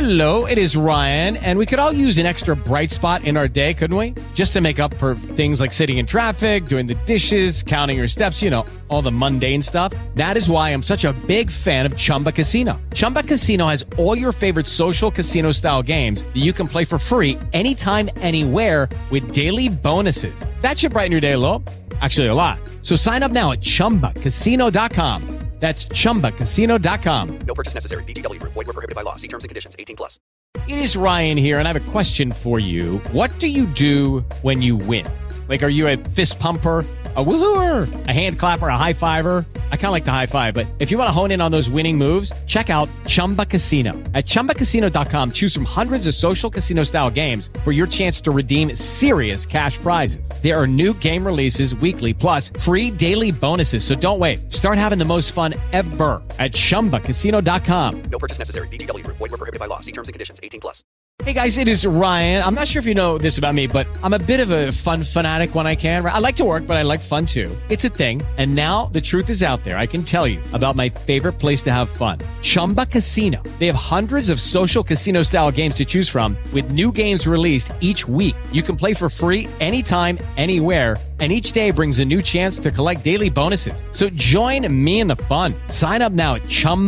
Hello, it is Ryan, and we could all use an extra bright spot in our day, couldn't we? Just to make up for things like sitting in traffic, doing the dishes, counting your steps, all the mundane stuff. That is why I'm such a big fan of Chumba Casino. Chumba Casino has all your favorite social casino-style games that you can play for free anytime, anywhere with daily bonuses. That should brighten your day a little. Actually, a lot. So sign up now at ChumbaCasino.com. That's ChumbaCasino.com. No purchase necessary. VGW Group. Void where prohibited by law. See terms and conditions. 18+. It is Ryan here, and I have a question for you. What do you do when you win? Like, are you a fist pumper, a woohooer, a hand clapper, a high fiver? I kind of like the high five, but if you want to hone in on those winning moves, check out Chumba Casino. At ChumbaCasino.com, choose from hundreds of social casino-style games for your chance to redeem serious cash prizes. There are new game releases weekly, plus free daily bonuses, so don't wait. Start having the most fun ever at ChumbaCasino.com. No purchase necessary. VGW Group. Void where prohibited by law. See terms and conditions. 18+. Hey guys, it is Ryan. I'm not sure if you know this about me, but I'm a bit of a fun fanatic when I can. I like to work, but I like fun too. It's a thing. And now the truth is out there. I can tell you about my favorite place to have fun. Chumba Casino. They have hundreds of social casino style games to choose from with new games released each week. You can play for free anytime, anywhere. And each day brings a new chance to collect daily bonuses. So join me in the fun. Sign up now at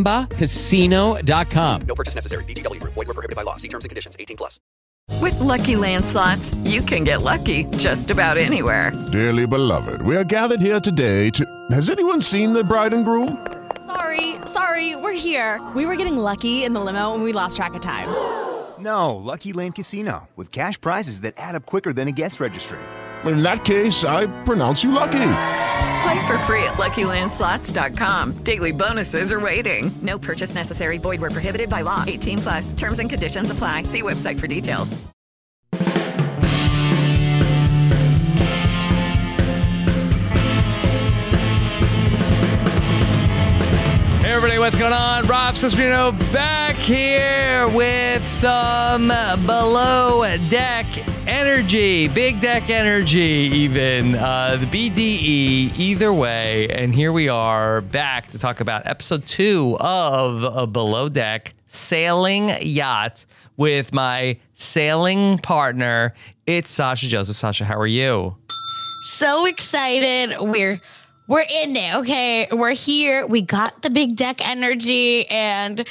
ChumbaCasino.com. No purchase necessary. VGW Group. Void where prohibited by law. See terms and conditions. 18+. With Lucky Land Slots, you can get lucky just about anywhere. Dearly beloved, we are gathered here today to... Has anyone seen the bride and groom? Sorry, we're here. We were getting lucky in the limo and we lost track of time. No, Lucky Land Casino, with cash prizes that add up quicker than a guest registry. In that case, I pronounce you lucky. Play for free at LuckyLandSlots.com. Daily bonuses are waiting. No purchase necessary. Void where prohibited by law. 18+. Terms and conditions apply. See website for details. Hey everybody, what's going on? Rob Cesarino back here with some Below Deck Energy, Big Deck Energy even, the BDE, either way. And here we are back to talk about episode 2 of Below Deck Sailing Yacht with my sailing partner. It's Sasha Joseph. Sasha, how are you? So excited. We're in it, okay? We're here. We got the Big Deck Energy and,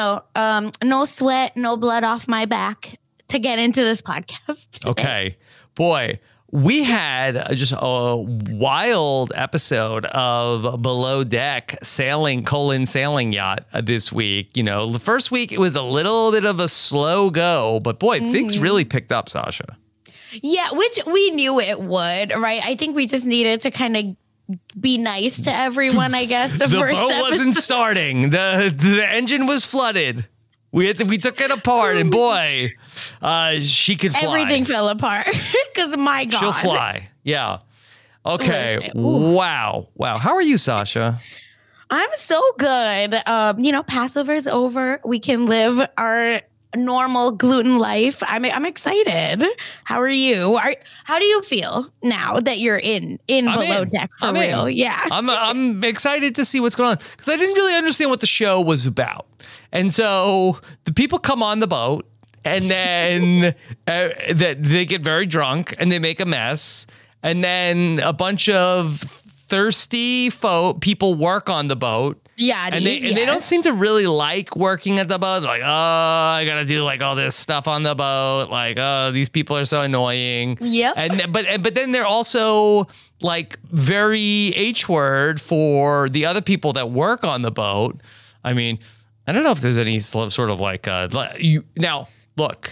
no sweat, no blood off my back to get into this podcast today. Okay. Boy, we had just a wild episode of Below Deck sailing yacht this week. The first week it was a little bit of a slow go, but boy, things really picked up, Sasha. Yeah, which we knew it would, right? I think we just needed to kind of be nice to everyone, I guess. The boat first episode wasn't starting. The engine was flooded. We took it apart, and boy, she could fly. Everything fell apart because my God, she'll fly. Yeah. Okay. Listen, Wow. How are you, Sasha? I'm so good. Passover's over. We can live our normal gluten life. I'm excited. How are you? How do you feel now that you're in Below Deck for real? Yeah. I'm excited to see what's going on because I didn't really understand what the show was about. And so the people come on the boat and then that they get very drunk and they make a mess. And then a bunch of thirsty people work on the boat. Yeah, and they don't seem to really like working at the boat. Like, I gotta do like all this stuff on the boat. Like, these people are so annoying. Yep. And but then they're also like very H-word for the other people that work on the boat. I mean, I don't know if there's any sort of like now look.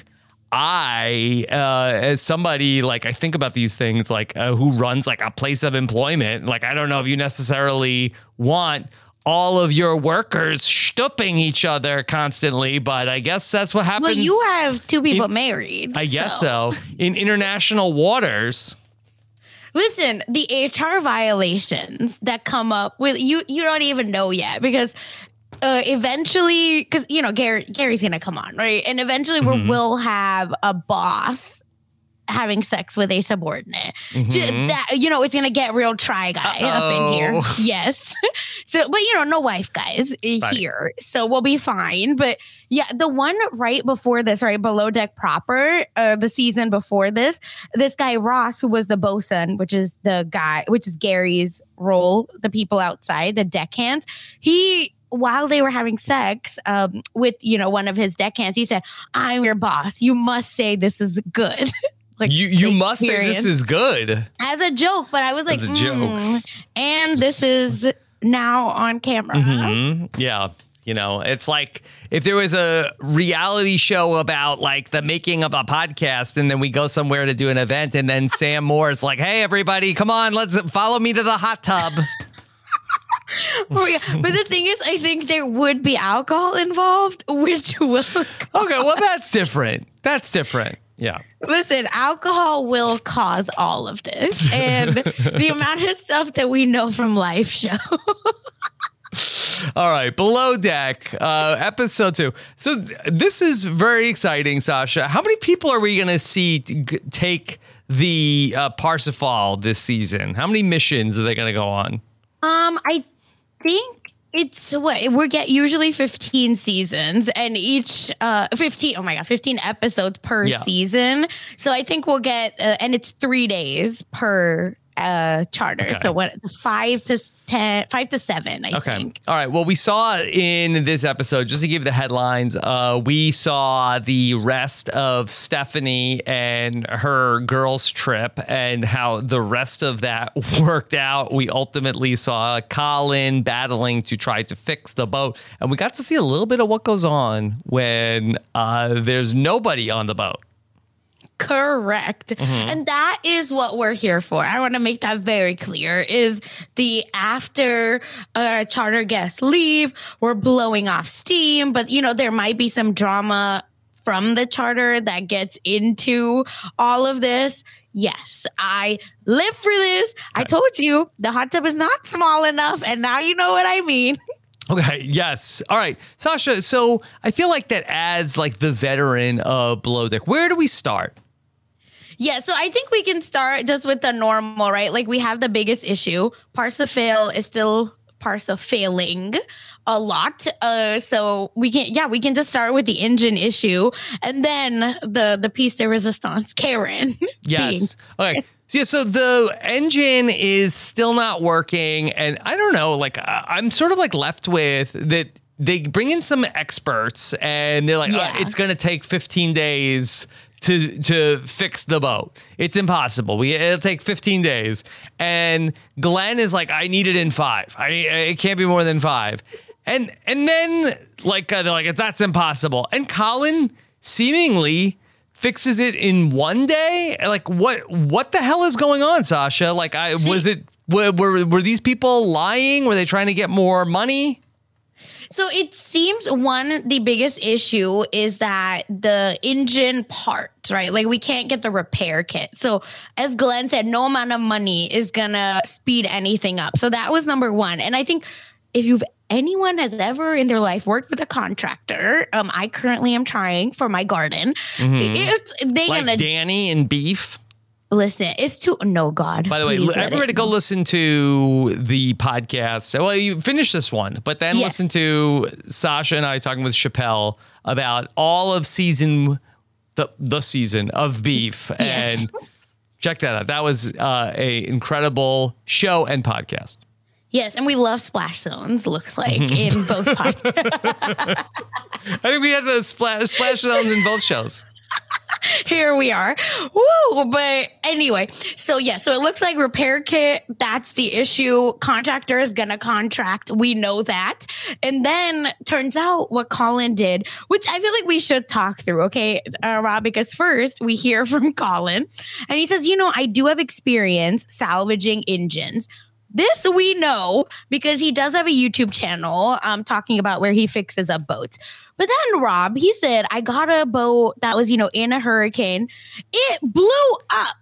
As somebody, like, I think about these things, like, who runs, like, a place of employment. Like, I don't know if you necessarily want all of your workers stooping each other constantly, but I guess that's what happens. Well, you have two people married. I guess so. In international waters. Listen, the HR violations that come up with, you don't even know yet because... eventually, because Gary's gonna come on, right? And eventually we'll have a boss having sex with a subordinate. That, it's going to get real try guy up in here. Yes. So, but no wife guys here. So we'll be fine. But yeah, the one right before this, right below deck proper, the season before this guy Ross, who was the bosun, which is Gary's role, the people outside, the deckhands, while they were having sex with, one of his deckhands, he said, "I'm your boss. You must say this is good." Like you must say this is good. As a joke, but I was like, and this is now on camera. Yeah. It's like if there was a reality show about like the making of a podcast and then we go somewhere to do an event and then Sam Moore's like, "Hey, everybody, come on, let's follow me to the hot tub." But the thing is, I think there would be alcohol involved, which will... Okay, well, that's different. Yeah. Listen, alcohol will cause all of this. And the amount of stuff that we know from live show. All right, Below Deck, episode 2. So this is very exciting, Sasha. How many people are we going to see take the Parsifal this season? How many missions are they going to go on? I think it's we get usually 15 seasons and each 15 episodes per season. So I think we'll get and it's 3 days per charter. Okay. So 5 to 7, I think. All right. Well, we saw in this episode, just to give the headlines, we saw the rest of Stephanie and her girls' trip and how the rest of that worked out. We ultimately saw Colin battling to try to fix the boat. And we got to see a little bit of what goes on when there's nobody on the boat. Correct. And that is what we're here for. I want to make that very clear, is the after charter guests leave, we're blowing off steam, but there might be some drama from the charter that gets into all of this. Yes, I live for this. Okay. I told you the hot tub is not small enough, and now you know what I mean. Okay, yes. All right, Sasha, so I feel like that adds like the veteran of Below Deck. Where do we start? Yeah, so I think we can start just with the normal, right? Like we have the biggest issue. Parsifal is still Parsifailing a lot. So we can just start with the engine issue and then the piece de resistance, Karen. Yes. Okay. Yeah, so the engine is still not working. And I don't know, like I'm sort of like left with that. They bring in some experts and they're like, it's going to take 15 days to fix the boat. It's impossible. It'll take 15 days. And Glenn is like, I need it in 5. It can't be more than 5. And then like they're like, that's impossible. And Colin seemingly fixes it in 1 day. Like what the hell is going on, Sasha? Like were these people lying? Were they trying to get more money? So it seems the biggest issue is that the engine parts, right? Like we can't get the repair kit. So as Glenn said, no amount of money is going to speed anything up. So that was number one. And I think if anyone has ever in their life worked with a contractor, I currently am trying for my garden. Danny and Beef. Listen, it's too... No, God. By the way, everybody go listen to the podcast. Well, you finish this one, but then listen to Sasha and I talking with Chappelle about all of the season of Beef. And check that out. That was a incredible show and podcast. Yes, and we love splash zones, looks like, in both podcasts. I think we had the splash zones in both shows. Here we are. Woo! But anyway, so it looks like repair kit, that's the issue. Contractor is going to contract. We know that. And then turns out what Colin did, which I feel like we should talk through, okay, Rob, because first we hear from Colin and he says, I do have experience salvaging engines. This we know because he does have a YouTube channel talking about where he fixes up boats. But then, Rob, he said, I got a boat that was, in a hurricane. It blew up.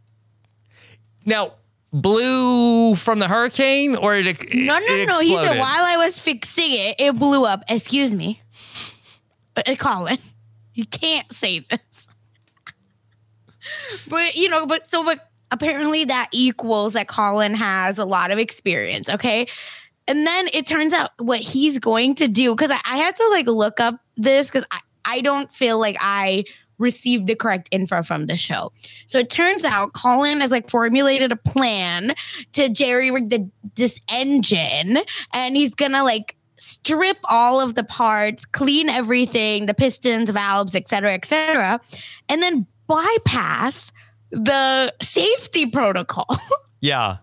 Now, blew from the hurricane or it No. He said, while I was fixing it, it blew up. Excuse me. Colin, you can't say this. But apparently that equals that Colin has a lot of experience. Okay. And then it turns out what he's going to do, because I had to like look up this because I don't feel like I received the correct info from the show. So it turns out Colin has like formulated a plan to jerry-rig this engine, and he's gonna like strip all of the parts, clean everything, the pistons, valves, et cetera, and then bypass the safety protocol. Yeah.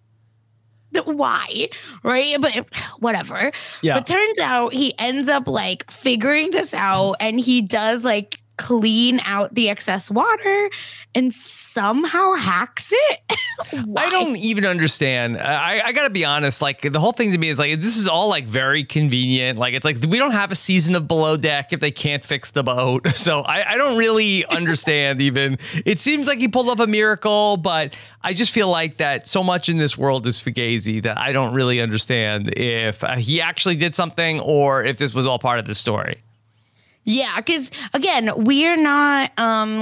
Why? Right? But whatever. Yeah. But turns out he ends up like figuring this out, and he does like clean out the excess water and somehow hacks it. I don't even understand. I gotta be honest. Like the whole thing to me is like, this is all like very convenient. Like it's like we don't have a season of Below Deck if they can't fix the boat. So I don't really understand even. It seems like he pulled off a miracle, but I just feel like that so much in this world is fugazi that I don't really understand if he actually did something or if this was all part of the story. Yeah, because again, we are not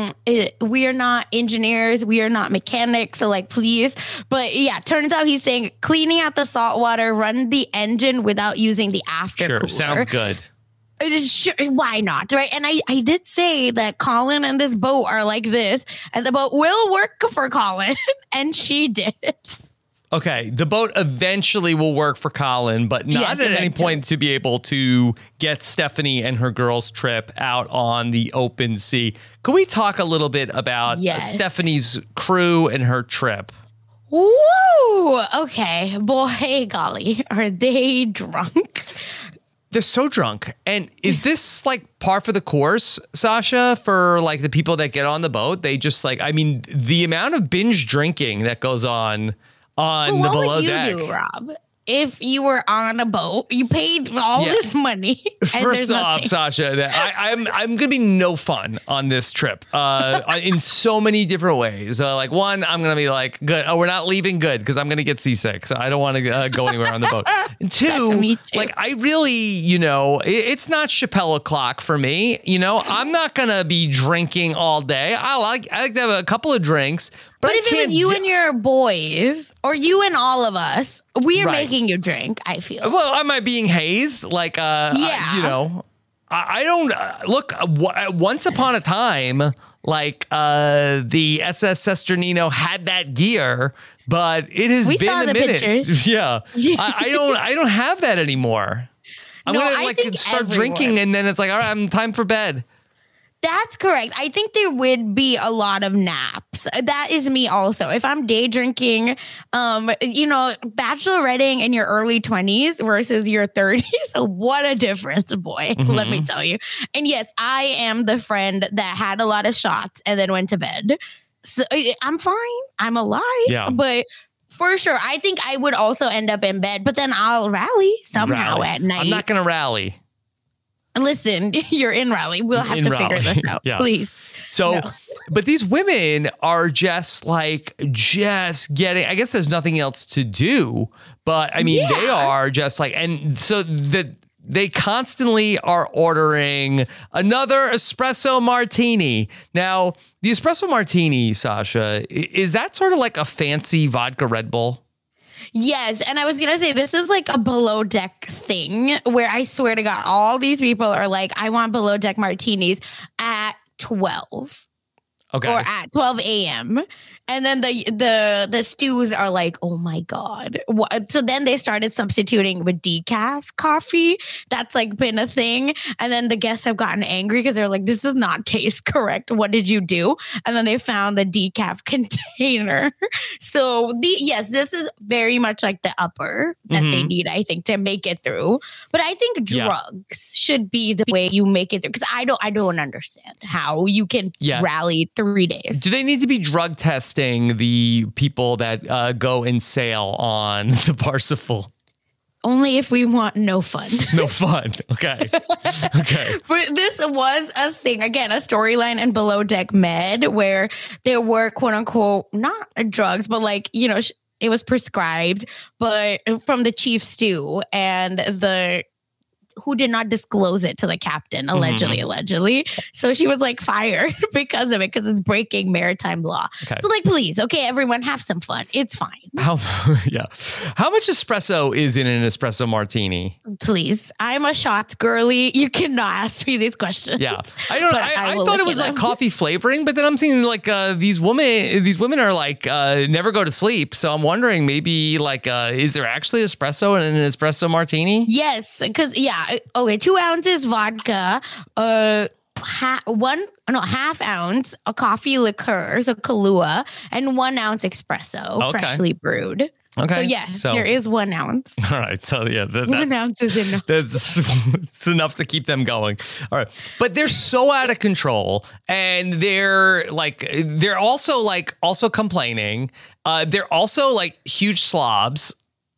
engineers, we are not mechanics, so like please. But yeah, turns out he's saying cleaning out the salt water, run the engine without using the after cooler. Sure, sounds good. Sure, why not, right? And I did say that Colin and this boat are like this, and the boat will work for Colin, and she did. Okay, the boat eventually will work for Colin, but not at any point to be able to get Stephanie and her girls' trip out on the open sea. Could we talk a little bit about Stephanie's crew and her trip? Woo! Okay, boy, golly, are they drunk? They're so drunk. And is this like par for the course, Sasha, for like the people that get on the boat? They just like, I mean, the amount of binge drinking that goes on the Below Deck. What would you do, Rob? If you were on a boat, you paid all this money. First off, Sasha, I'm going to be no fun on this trip in so many different ways. Like one, I'm going to be like, good. Oh, we're not leaving good because I'm going to get seasick. So I don't want to go anywhere on the boat. And two, like I really, it's not Chappelle o'clock for me. I'm not going to be drinking all day. I like to have a couple of drinks. But if it was you and your boys, or you and all of us, we are making you drink, I feel. Well, am I being hazed? Like, I don't look. Once upon a time, like the SS Sesternino had that gear, but it has been a minute. Pictures. Yeah, I don't have that anymore. I'm gonna start drinking, and then it's like, all right, I'm time for bed. That's correct. I think there would be a lot of naps. That is me also. If I'm day drinking, bacheloretting in your early 20s versus your 30s, what a difference, boy. Mm-hmm. Let me tell you. And yes, I am the friend that had a lot of shots and then went to bed. So I'm fine. I'm alive. Yeah. But for sure, I think I would also end up in bed, but then I'll rally somehow at night. I'm not going to rally. Listen, you're in Raleigh. We'll have to figure this out, please. So, but these women are just getting, I guess there's nothing else to do, but I mean, they are just like, and so they constantly are ordering another espresso martini. Now, the espresso martini, Sasha, is that sort of like a fancy vodka Red Bull? Yes. And I was going to say, this is like a Below Deck thing where I swear to God, all these people are like, I want Below Deck martinis at 12. Okay. Or at 12 a.m. And then the stews are like, oh my God. So then they started substituting with decaf coffee. That's like been a thing. And then the guests have gotten angry because they're like, this does not taste correct. What did you do? And then they found the decaf container. So this is very much like the upper that they need, I think, to make it through. But I think drugs should be the way you make it through. Because I don't understand how you can rally 3 days. Do they need to be drug tested? The people that go and sail on the Parsifal? Only if we want no fun. No fun. Okay. Okay. But this was a thing, again, a storyline in Below Deck Med where there were quote unquote, not drugs, but like, it was prescribed, but from the chief stew and who did not disclose it to the captain, allegedly. So she was like fired because of it, because it's breaking maritime law. Okay. So like, please, okay, everyone, have some fun. It's fine. How much espresso is in an espresso martini? Please, I'm a shots girly. You cannot ask me these questions. Yeah, I don't know. But I will thought it look was like up. coffee flavoring, but then I'm seeing like these women are like never go to sleep. So I'm wondering maybe like is there actually espresso in an espresso martini? Yes, because 2 ounces vodka, half ounce a coffee liqueur, so Kahlua, and 1 ounce espresso, freshly brewed. Okay. So yes, there is 1 ounce. All right. So yeah, 1 ounce is enough. It's enough to keep them going. All right. But they're so out of control, and they're also complaining. They're also like huge slobs.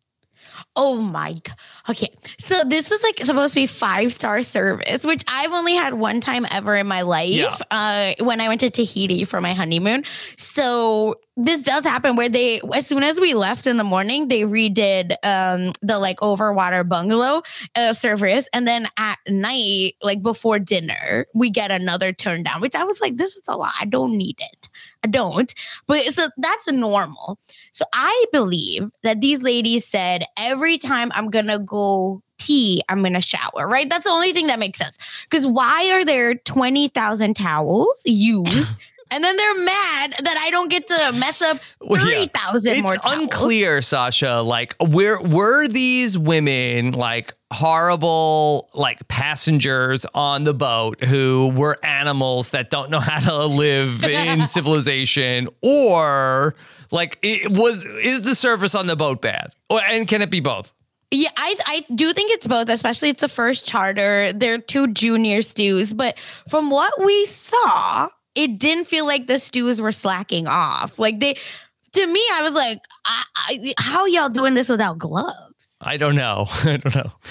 Oh my God. Okay. So this was like supposed to be 5-star service, which I've only had one time ever in my life when I went to Tahiti for my honeymoon. So this does happen where as soon as we left in the morning, they redid the like overwater bungalow service. And then at night, like before dinner, we get another turn down, which I was like, this is a lot. I don't need it. I don't. But so that's normal. So I believe that these ladies said, every time I'm going to go pee, I'm going to shower, right? That's the only thing that makes sense. Because why are there 20,000 towels used? And then they're mad that I don't get to mess up 30,000 more towels. It's unclear, Sasha. Like, were these women like horrible like passengers on the boat who were animals that don't know how to live in civilization, or like is the service on the boat bad? And can it be both? Yeah, I do think it's both, especially it's the first charter. They're 2 junior stews. But from what we saw, it didn't feel like the stews were slacking off. Like to me, I was like, how y'all doing this without gloves? I don't know. It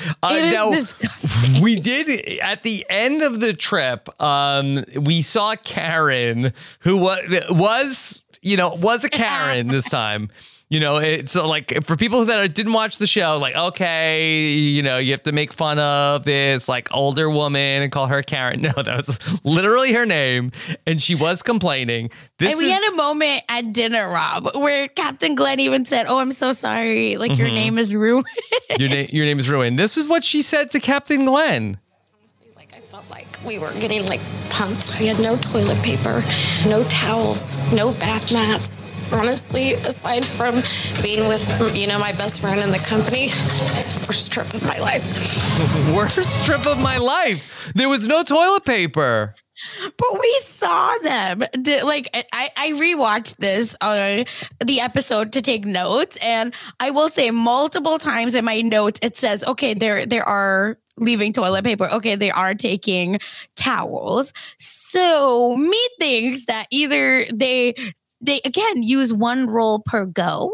is disgusting. We did at the end of the trip. We saw Karen, who was a Karen this time. It's like for people that didn't watch the show, like, okay, you have to make fun of this like older woman and call her Karen. No, that was literally her name. And she was complaining. And we had a moment at dinner, Rob, where Captain Glenn even said, "Oh, I'm so sorry. Like your name is ruined." Your name is ruined. This is what she said to Captain Glenn. Like I felt like we were getting like pumped. I had no toilet paper, no towels, no bath mats. Honestly, aside from being with, my best friend in the company, worst trip of my life. Worst trip of my life. There was no toilet paper. But we saw them. Like, I rewatched this the episode to take notes, and I will say multiple times in my notes it says, okay, there are leaving toilet paper. Okay, they are taking towels. So me thinks that either they again use 1 roll per go,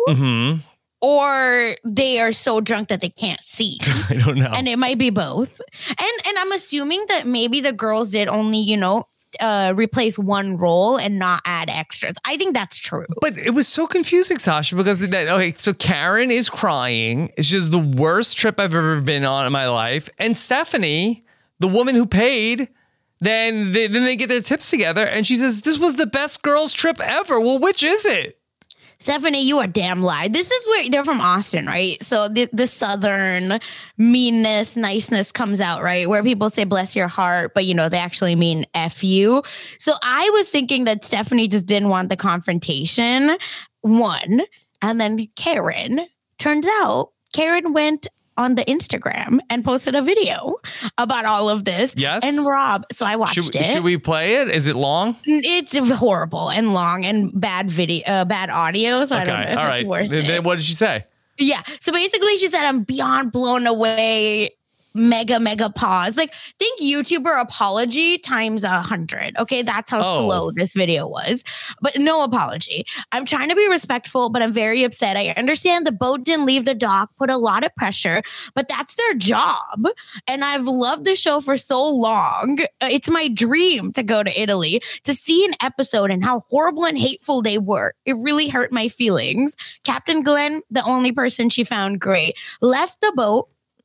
or they are so drunk that they can't see. I don't know. And it might be both. And I'm assuming that maybe the girls did only, replace 1 roll and not add extras. I think that's true. But it was so confusing, Sasha, because so Karen is crying. It's just the worst trip I've ever been on in my life. And Stephanie, the woman who paid, Then they get their tips together, and she says, this was the best girls' trip ever. Well, which is it? Stephanie, you are damn lie. This is where they're from Austin, right? So the Southern meanness, niceness comes out, right? Where people say, bless your heart, but, they actually mean F you. So I was thinking that Stephanie just didn't want the confrontation, 1. And then Karen, turns out Karen went on the Instagram and posted a video about all of this. Yes. And Rob, so I watched it. Should we play it? Is it long? It's horrible and long and bad audio. So I don't know if all right. it's worth Then it. what did she say? Yeah. So basically she said, I'm beyond blown away. Mega pause. Like, think YouTuber apology times 100. Okay, that's how slow this video was. But no apology. I'm trying to be respectful, but I'm very upset. I understand the boat didn't leave the dock, put a lot of pressure, but that's their job. And I've loved the show for so long. It's my dream to go to Italy to see an episode and how horrible and hateful they were. It really hurt my feelings. Captain Glenn, the only person she found great, left the boat,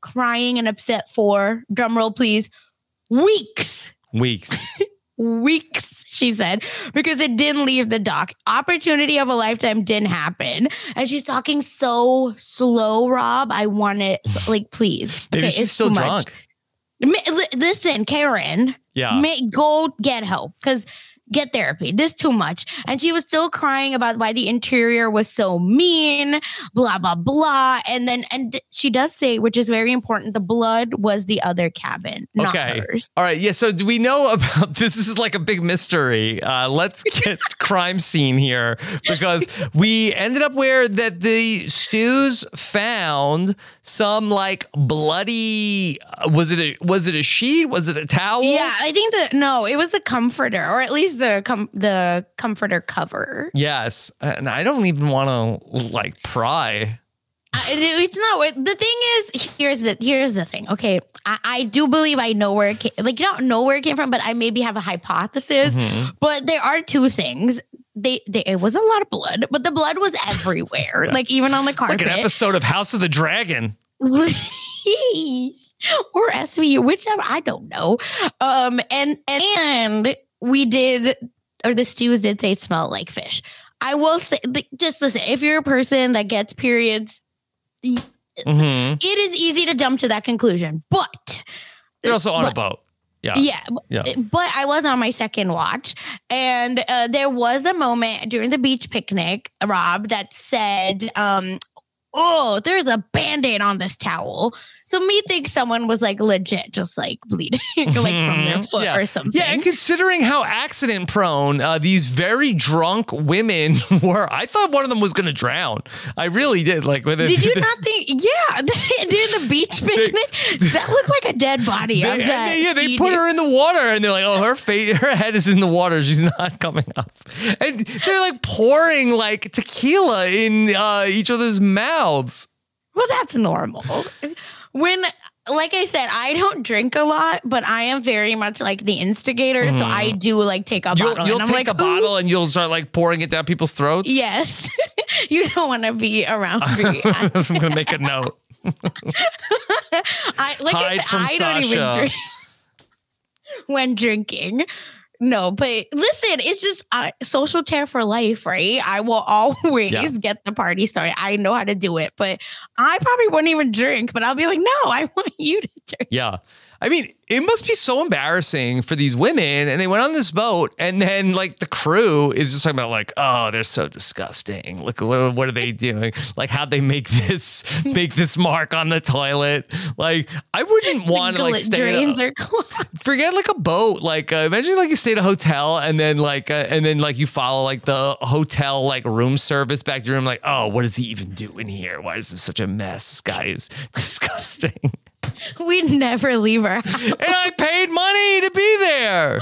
crying and upset for, drumroll please, weeks. Weeks, she said, because it didn't leave the dock. Opportunity of a lifetime didn't happen. And she's talking so slow, Rob. I want it, like, please. Maybe she's still drunk. Listen, Karen. Yeah. Go get help, because get therapy. This too much. And she was still crying about why the interior was so mean, blah, blah, blah. And she does say, which is very important, the blood was the other cabin, not hers. All right. Yeah. So do we know about this? This is like a big mystery. Let's get crime scene here, because we ended up where that the Stews found some like bloody, was it a sheet? Was it a towel? Yeah, I think it was a comforter, or at least the comforter cover. Yes. And I don't even want to like pry. It's not. The thing is, here's the thing. Okay, I do believe I know where it came. Like, you don't know where it came from, but I maybe have a hypothesis. Mm-hmm. But there are two things. It was a lot of blood, but the blood was everywhere. Yeah. Like, even on the carpet. It's like an episode of House of the Dragon. Or SVU, whichever, I don't know. And we did, or the Stews did say it smelled like fish. I will say, just listen, if you're a person that gets periods, it is easy to jump to that conclusion. But you're also on a boat. Yeah. But I was on my second watch, and there was a moment during the beach picnic, Rob, that said, oh, there's a Band-Aid on this towel. So me thinks someone was like legit, just like bleeding like from their foot or something. Yeah, and considering how accident prone these very drunk women were, I thought one of them was going to drown. I really did. Like, did you not think? Yeah, during the beach picnic, that looked like a dead body. They put her in the water, and they're like, oh, her head is in the water. She's not coming up. And they're like pouring like tequila in each other's mouths. Well, that's normal. When, like I said, I don't drink a lot, but I am very much like the instigator. So I do like take a bottle. You'll take a bottle and you'll start like pouring it down people's throats? Yes. You don't want to be around me. I'm going to make a note. I don't even drink when drinking. No, but listen, it's just social tear for life, right? I will always get the party started. I know how to do it, but I probably wouldn't even drink, but I'll be like, no, I want you to drink. Yeah. I mean, it must be so embarrassing for these women. And they went on this boat, and then like the crew is just talking about like, oh, they're so disgusting. Look, what are they doing? Like, how'd they make this mark on the toilet? Like, I wouldn't want to like stay. Forget like a boat. Like, imagine like you stay at a hotel, and then you follow like the hotel like room service back to your room. Like, oh, what does he even do in here? Why is this such a mess? This guy is disgusting. We'd never leave our house. And I paid money to be there.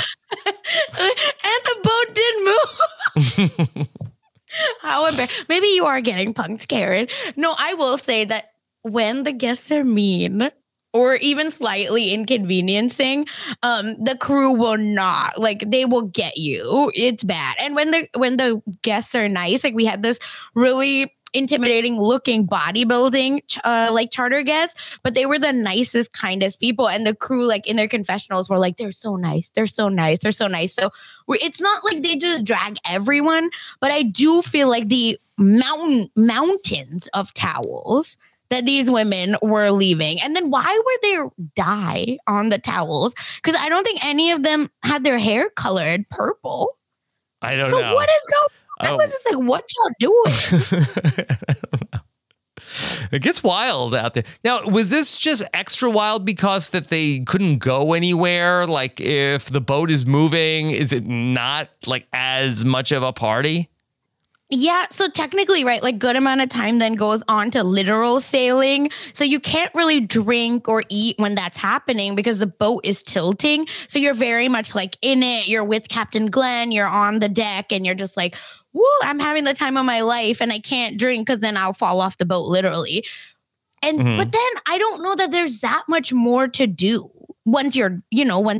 And the boat didn't move. How embarrassing. Maybe you are getting punked, Karen. No, I will say that when the guests are mean or even slightly inconveniencing, the crew will not. Like, they will get you. It's bad. And when the guests are nice, like we had this really intimidating looking bodybuilding like charter guests, but they were the nicest, kindest people, and the crew like in their confessionals were like, they're so nice, so it's not like they just drag everyone, but I do feel like the mountains of towels that these women were leaving. And then why were there dye on the towels? Because I don't think any of them had their hair colored purple. I don't know. So what is going? I was just like, what y'all doing? I don't know. It gets wild out there. Now, was this just extra wild because that they couldn't go anywhere? Like, if the boat is moving, is it not like as much of a party? Yeah, so technically, right, like good amount of time then goes on to literal sailing. So you can't really drink or eat when that's happening because the boat is tilting. So you're very much like in it. You're with Captain Glenn. You're on the deck and you're just like, woo, I'm having the time of my life and I can't drink because then I'll fall off the boat literally. And but then I don't know that there's that much more to do. Once you're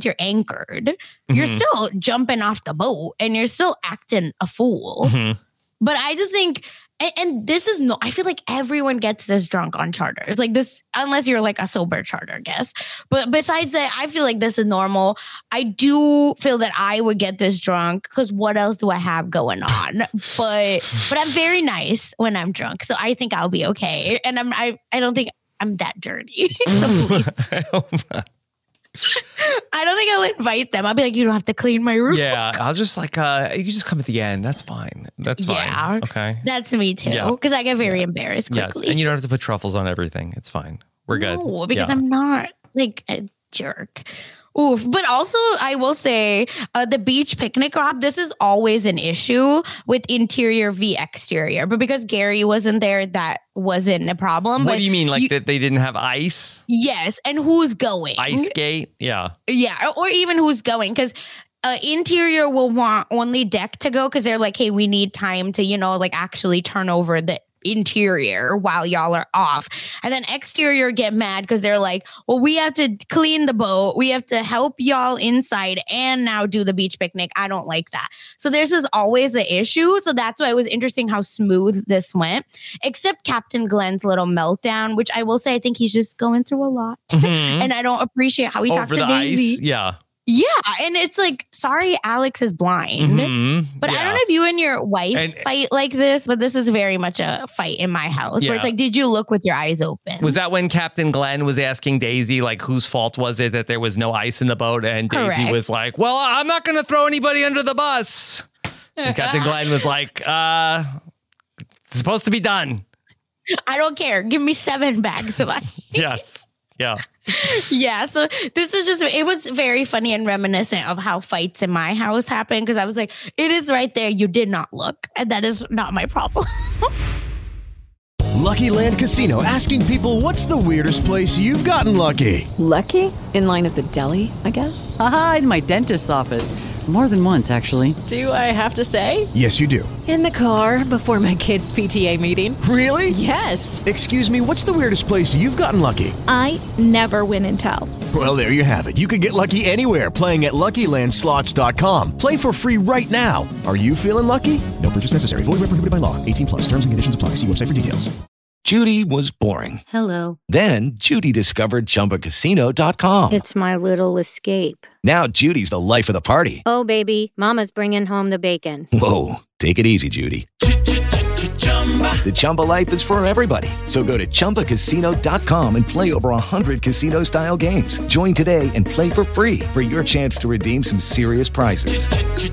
anchored, you're still jumping off the boat and you're still acting a fool. But I just think, and this is no, I feel like everyone gets this drunk on charters. Like this, unless you're like a sober charter guest. But besides that, I feel like this is normal. I do feel that I would get this drunk because what else do I have going on? But I'm very nice when I'm drunk. So I think I'll be okay. And I don't think I'm that dirty. I don't think I'll invite them. I'll be like, you don't have to clean my room. Yeah, I'll just like, you just come at the end. That's fine. That's fine. Yeah, okay. That's me too. Because I get very embarrassed quickly. Yes, and you don't have to put truffles on everything. It's fine. We're good. No, because I'm not like a jerk. Oof. But also, I will say the beach picnic, Rob, this is always an issue with interior v exterior. But because Gary wasn't there, that wasn't a problem. What but do you mean? Like that they didn't have ice? Yes. And who's going? Ice skate? Yeah. Yeah. Or even who's going. Because interior will want only deck to go because they're like, hey, we need time to, like actually turn over the interior while y'all are off. And then exterior get mad because they're like, well, we have to clean the boat. We have to help y'all inside and now do the beach picnic. I don't like that. So this is always the issue. So that's why it was interesting how smooth this went, except Captain Glenn's little meltdown, which I will say, I think he's just going through a lot. And I don't appreciate how he talked to Daisy. Ice? Yeah. Yeah, and it's like, sorry, Alex is blind. But I don't know if you and your wife fight like this, but this is very much a fight in my house where it's like, did you look with your eyes open? Was that when Captain Glenn was asking Daisy, like, whose fault was it that there was no ice in the boat? And Daisy was like, well, I'm not going to throw anybody under the bus. And Captain Glenn was like, it's supposed to be done. I don't care. Give me 7 bags of ice. Yes. Yeah. Yeah, so this is just, it was very funny and reminiscent of how fights in my house happen because I was like, it is right there. You did not look. And that is not my problem. Lucky Land Casino, asking people, what's the weirdest place you've gotten lucky? Lucky? In line at the deli, I guess? Aha, in my dentist's office. More than once, actually. Do I have to say? Yes, you do. In the car before my kids' PTA meeting. Really? Yes. Excuse me, what's the weirdest place you've gotten lucky? I never win and tell. Well, there you have it. You can get lucky anywhere, playing at LuckyLandSlots.com. Play for free right now. Are you feeling lucky? No purchase necessary. Void where prohibited by law. 18+. Terms and conditions apply. See website for details. Judy was boring. Hello. Then Judy discovered ChumbaCasino.com. It's my little escape. Now Judy's the life of the party. Oh, baby, mama's bringing home the bacon. Whoa, take it easy, Judy. The Chumba life is for everybody. So go to ChumbaCasino.com and play over 100 casino-style games. Join today and play for free for your chance to redeem some serious prizes.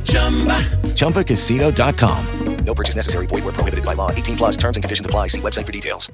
ChumbaCasino.com. No purchase necessary. Void where prohibited by law. 18+. Terms and conditions apply. See website for details.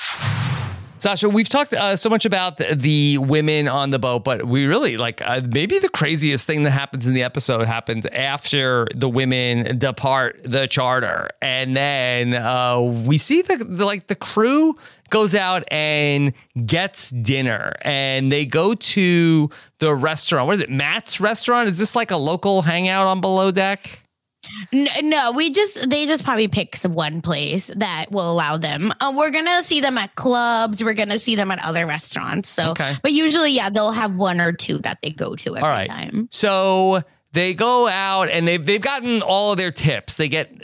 Sasha, we've talked so much about the women on the boat, but we really maybe the craziest thing that happens in the episode happens after the women depart the charter. And then we see the crew goes out and gets dinner and they go to the restaurant. What is it? Matt's restaurant? Is this like a local hangout on Below Deck? No, they just probably pick one place that will allow them. We're going to see them at clubs. We're going to see them at other restaurants. So, but usually, they'll have 1 or 2 that they go to every time. So they go out and they've gotten all of their tips. They get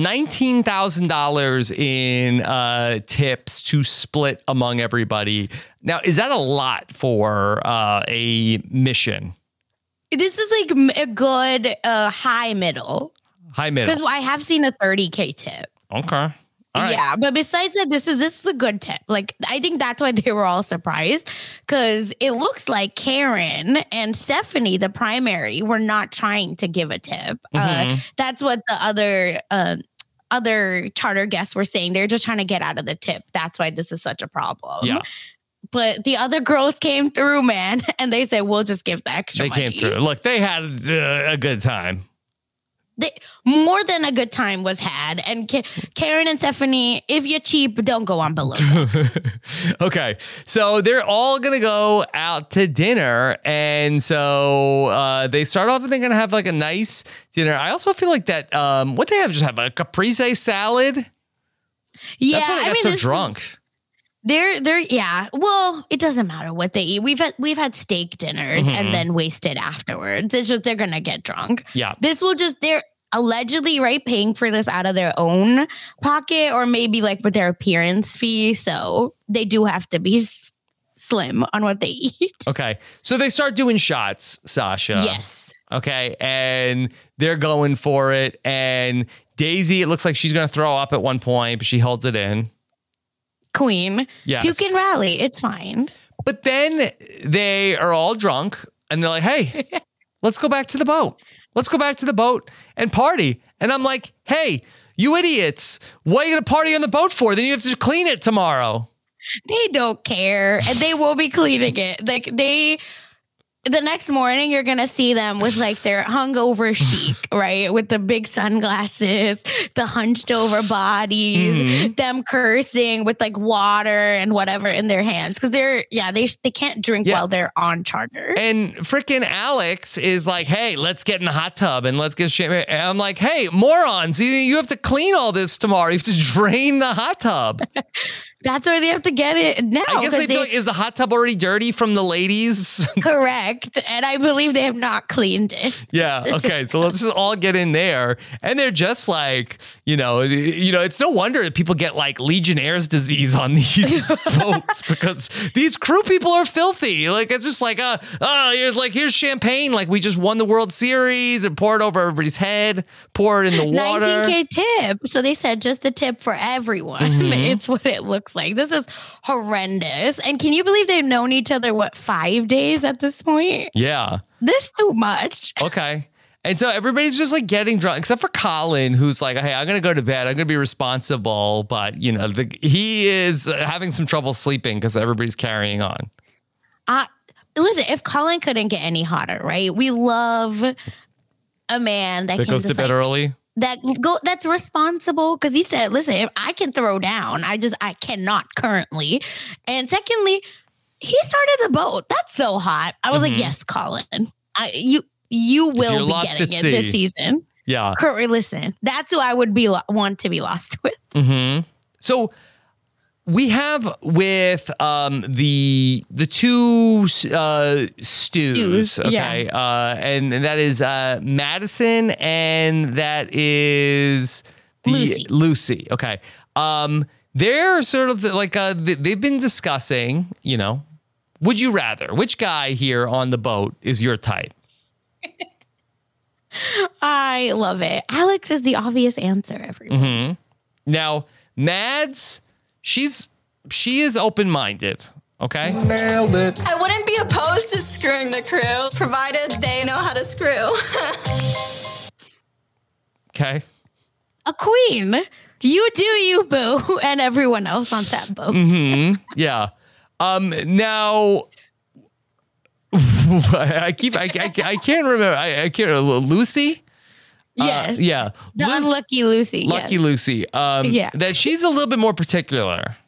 $19,000 in tips to split among everybody. Now, is that a lot for a mission? This is like a good high middle. High middle. Because I have seen a $30K tip. Okay. All right. Yeah, but besides that, this is a good tip. Like, I think that's why they were all surprised because it looks like Karen and Stephanie, the primary, were not trying to give a tip. That's what the other charter guests were saying. They're just trying to get out of the tip. That's why this is such a problem. Yeah. But the other girls came through, man, and they said, we'll just give the extra money. They came through. Look, they had a good time. More than a good time was had. And Karen and Stephanie, if you're cheap, don't go on Below. Okay. So they're all going to go out to dinner. And so they start off and they're going to have like a nice dinner. I also feel like that, what they have, just have a caprese salad. Yeah. That's why they got so drunk. They're yeah. Well, it doesn't matter what they eat. We've had steak dinners and then wasted afterwards. It's just they're gonna get drunk. Yeah. This will just allegedly, right, paying for this out of their own pocket or maybe like with their appearance fee. So they do have to be slim on what they eat. Okay. So they start doing shots, Sasha. Yes. Okay. And they're going for it. And Daisy, it looks like she's going to throw up at one point, but she holds it in. Queen. Yes. You can rally. It's fine. But then they are all drunk and they're like, hey, let's go back to the boat. Let's go back to the boat and party. And I'm like, hey, you idiots. What are you going to party on the boat for? Then you have to clean it tomorrow. They don't care. And they will be cleaning it. Like the next morning, you're going to see them with like their hungover chic, right? With the big sunglasses, the hunched over bodies, them cursing with like water and whatever in their hands. Cause they can't drink while they're on charter. And freaking Alex is like, hey, let's get in the hot tub and let's get shit. And I'm like, hey, morons, you have to clean all this tomorrow. You have to drain the hot tub. That's why they have to get it now. I guess they feel like, is the hot tub already dirty from the ladies? Correct. And I believe they have not cleaned it. Yeah. Okay. So let's just all get in there. And they're just like, it's no wonder that people get like Legionnaire's disease on these boats because these crew people are filthy. Like, it's just like, here's champagne. Like, we just won the World Series and pour it over everybody's head, pour it in the water. $19K tip. So they said just the tip for everyone. It's what it looks like. This is horrendous. And can you believe they've known each other, 5 days at this point? Yeah. This is too much. Okay. And so everybody's just like getting drunk, except for Colin, who's like, hey, I'm going to go to bed. I'm going to be responsible. But, he is having some trouble sleeping because everybody's carrying on. Listen, if Colin couldn't get any hotter, right? We love a man that goes to bed early. That's responsible because he said, listen, if I can throw down, I cannot currently. And secondly, he started the boat. That's so hot. I was like, yes, Colin, you will be getting it this season. Yeah. Listen, that's who I would want to be lost with. Mm-hmm. So we have with the two stews, okay, yeah. And that is Madison and that is Lucy. Okay, they're sort of like they've been discussing. Would you rather? Which guy here on the boat is your type? I love it. Alex is the obvious answer. Everyone. Mm-hmm. Now, Mads. She is open-minded, okay? Nailed it. I wouldn't be opposed to screwing the crew, provided they know how to screw. Okay. A queen. You do you, boo, and everyone else on that boat. Mm-hmm. Yeah. Now, I can't remember. I can't. Lucy. Yes. Yeah. The unlucky Lucy. Lucky Lucy. Yeah. That she's a little bit more particular.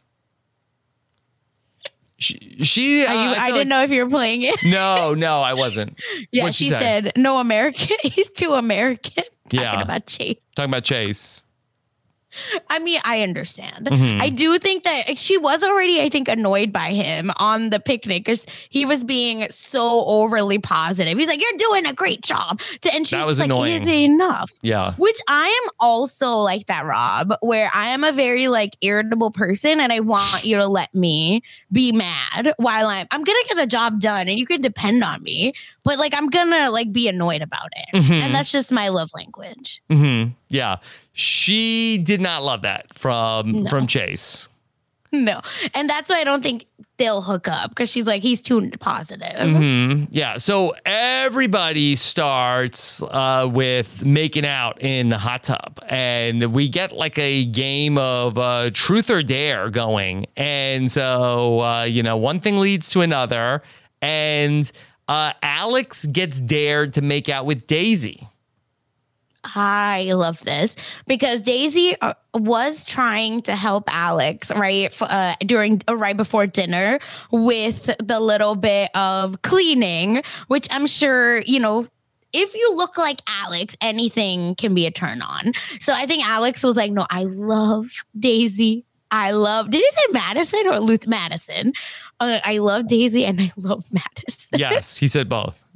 She I didn't know if you were playing it. No, I wasn't. Yeah, What'd she say? said no American. He's too American. Talking about Chase. I mean, I understand. Mm-hmm. I do think that she was already, I think, annoyed by him on the picnic because he was being so overly positive. He's like, "You're doing a great job," and she's that was like, annoying. "Is it enough?" Yeah. Which I am also like that, Rob, where I am a very like irritable person, and I want you to let me be mad while I'm gonna get the job done, and you can depend on me. But like, I'm gonna like be annoyed about it, and that's just my love language. Mm-hmm. Yeah. She did not love that from Chase. No. And that's why I don't think they'll hook up because she's like, he's too positive. Mm-hmm. Yeah. So everybody starts with making out in the hot tub and we get like a game of truth or dare going. And so, one thing leads to another and Alex gets dared to make out with Daisy. I love this because Daisy was trying to help Alex right before dinner with the little bit of cleaning, which I'm sure, if you look like Alex, anything can be a turn on. So I think Alex was like, no, I love Daisy. did he say Madison or Madison? I love Daisy and I love Madison. Yes, he said both.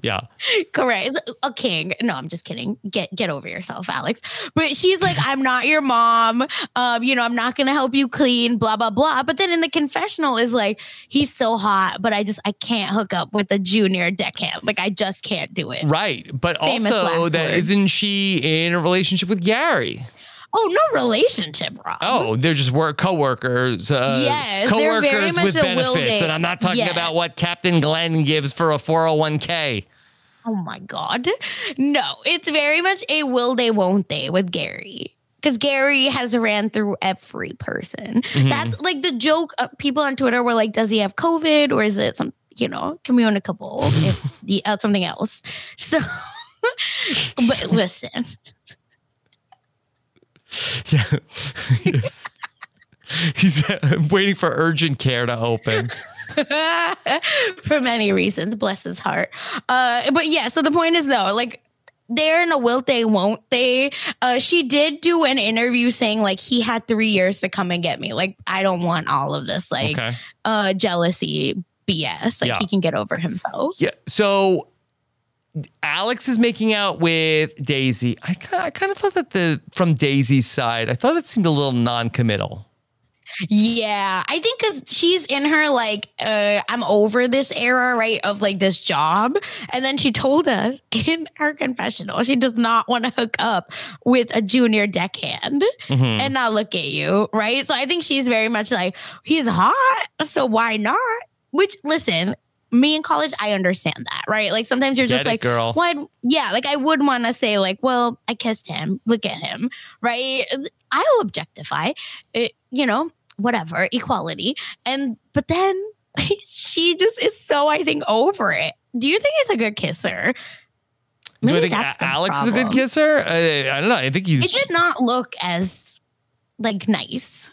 Yeah. Correct. It's a king. No, I'm just kidding. Get over yourself, Alex. But she's like, I'm not your mom. I'm not gonna help you clean, blah, blah, blah. But then in the confessional is like, he's so hot, but I can't hook up with a junior deckhand. Like, I just can't do it. Right. But Famous also last word. isn't she in a relationship with Gary? Oh, no relationship, Rob. Oh, they're just co-workers. Yes, they're very co-workers much with a will benefits. they. And I'm not talking Yeah. about what Captain Glenn gives for a 401k. Oh my God. No, it's very much a will they, won't they with Gary. Because Gary has ran through every person. Mm-hmm. That's like the joke. People on Twitter were like, does he have COVID or is it some, communicable if something else? So, but listen. Yeah. He's waiting for urgent care to open. For many reasons, bless his heart. But yeah, so the point is though, like, they're in a will they, won't they. She did do an interview saying like he had 3 years to come and get me. Like, I don't want all of this jealousy BS. Like, he can get over himself. Yeah. So Alex is making out with Daisy. I kind of thought that from Daisy's side, I thought it seemed a little non-committal. Yeah, I think because she's in her like, I'm over this era, right, of like this job. And then she told us in her confessional, she does not want to hook up with a junior deckhand and not look at you, right? So I think she's very much like, he's hot, so why not? Which, listen, me in college, I understand that, right? Like sometimes you're just like, girl. why? Yeah, like I would want to say like, well, I kissed him. Look at him, right? I'll objectify it, whatever, equality. But then she just is so, I think, over it. Do you think he's a good kisser? Do I think Alex is a good kisser? I don't know. I think he's. It did not look as like nice.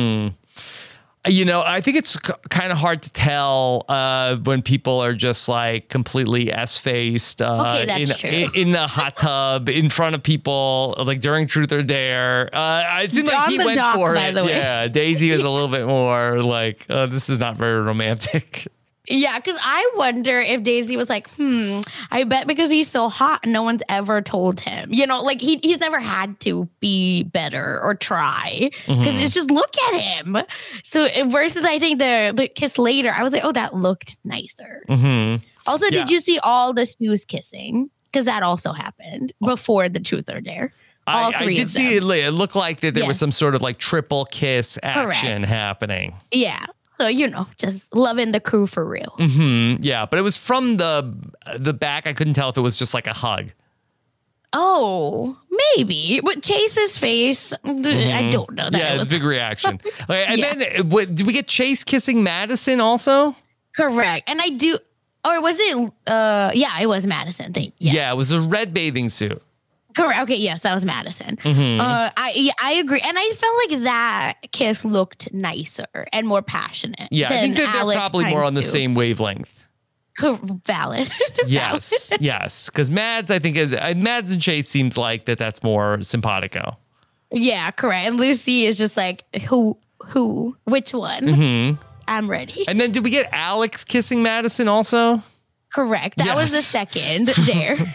I think it's kind of hard to tell when people are just like completely S-faced in the hot tub in front of people, like during Truth or Dare. It seemed like he went for it. Yeah, Daisy was a little bit more like, this is not very romantic. Yeah, because I wonder if Daisy was like, I bet because he's so hot, no one's ever told him. Like he's never had to be better or try because it's just look at him. So versus I think the kiss later, I was like, oh, that looked nicer. Also, did you see all the Stu's kissing? Because that also happened before the Truth or Dare. All three I did of see them. it looked like that there was some sort of like triple kiss action happening. Yeah. So, just loving the crew for real. Yeah, but it was from the back. I couldn't tell if it was just like a hug. Oh, maybe. But Chase's face, I don't know. Yeah, it's a big reaction. Okay, and then did we get Chase kissing Madison also? Correct. And I do, or was it, it was Madison. Yeah, it was a red bathing suit. Correct. Okay, yes, that was Madison. I agree. And I felt like that kiss looked nicer and more passionate. Yeah, I think that they're Alex probably more on the same wavelength. Valid. Yes, because Mads, I think, Mads and Chase seems like that's more simpatico. Yeah, correct. And Lucy is just like, who, which one? I'm ready. And then did we get Alex kissing Madison also? Correct. That was the second Dare.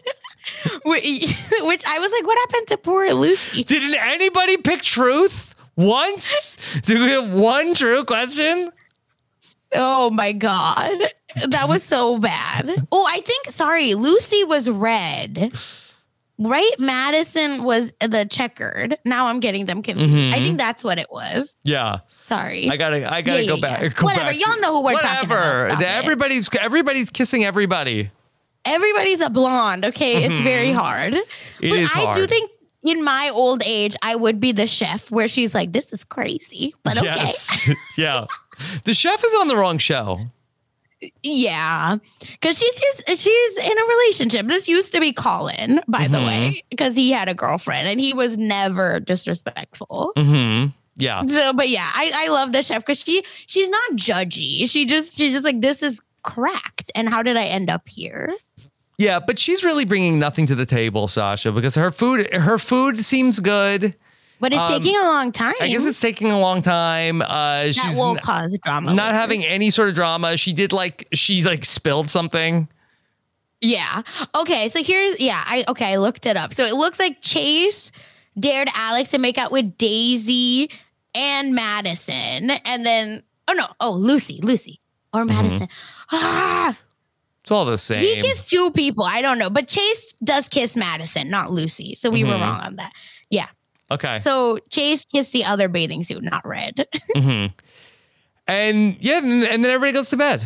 Which I was like, what happened to poor Lucy? Didn't anybody pick truth once? Did we have one true question? Oh my God. That was so bad. Oh, I think, Lucy was red. Right? Madison was the checkered. Now I'm getting them confused. I think that's what it was. Yeah. Sorry. I gotta go back. Whatever. Y'all know who we're talking about. Everybody's kissing everybody. Everybody's a blonde, okay? It's very hard. I do think in my old age, I would be the chef where she's like, this is crazy, but okay. Yes. Yeah. The chef is on the wrong show. Yeah. Because she's in a relationship. This used to be Colin, by the way, because he had a girlfriend and he was never disrespectful. Yeah. So, but yeah, I love the chef because she's not judgy. She's just like, this is cracked. And how did I end up here? Yeah, but she's really bringing nothing to the table, Sasha, because her food seems good. But it's taking a long time. I guess it's taking a long time. That will cause drama. Not having any sort of drama. She spilled something. Yeah. Okay. So I looked it up. So it looks like Chase dared Alex to make out with Daisy and Madison. And then, Lucy or Madison. It's all the same. He kissed two people. I don't know. But Chase does kiss Madison, not Lucy. So we were wrong on that. Yeah. Okay. So Chase kissed the other bathing suit, not Red. And and then everybody goes to bed.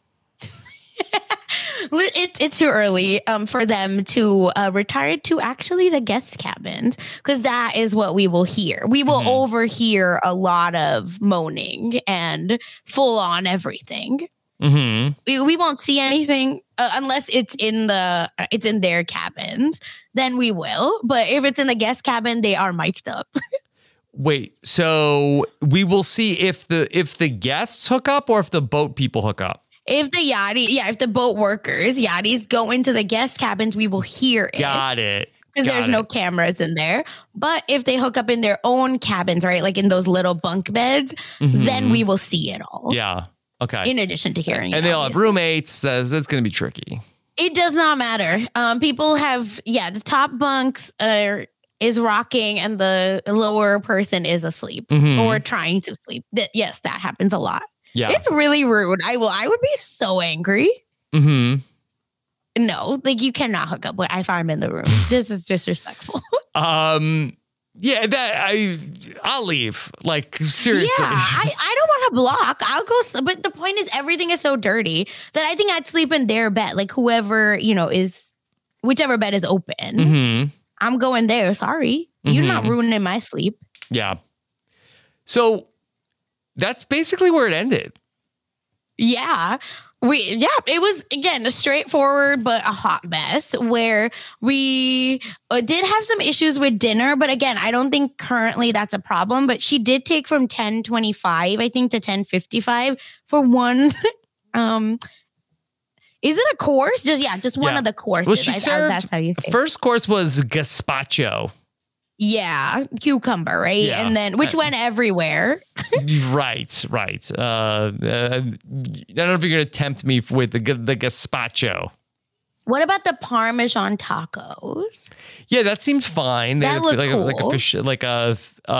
It's too early for them to retire to actually the guest cabins, because that is what we will hear. We will overhear a lot of moaning and full on everything. We won't see anything unless it's in their cabins. Then we will. But if it's in the guest cabin, they are mic'd up. Wait, so we will see if the guests hook up or if the boat people hook up. If the boat workers, yachties, go into the guest cabins, we will hear it. Got it. Because there's no cameras in there. But if they hook up in their own cabins, right, like in those little bunk beds, then we will see it all. Yeah. Okay. In addition to hearing and it, they all have roommates. That's going to be tricky. It does not matter. People have, the top bunks is rocking and the lower person is asleep or trying to sleep. Yes, that happens a lot. Yeah. It's really rude. I would be so angry. No, like you cannot hook up if I'm in the room. This is disrespectful. Yeah, I'll leave. Like, seriously. Yeah, I don't want to block. I'll go. But the point is, everything is so dirty that I think I'd sleep in their bed. Like whoever, whichever bed is open. I'm going there. Sorry. You're not ruining my sleep. Yeah. So that's basically where it ended. Yeah. It was, again, a straightforward but a hot mess where we did have some issues with dinner. But again, I don't think currently that's a problem. But she did take from 10:25, I think, to 10:55 for one. Is it a course? Just one of the courses. Well, she served, that's how you say it. First course was gazpacho. Yeah, cucumber, right? Yeah. And then, which went everywhere. Right. I don't know if you're going to tempt me with the gazpacho. What about the Parmesan tacos? Yeah, that seems fine. That looked cool. Like a fish, like a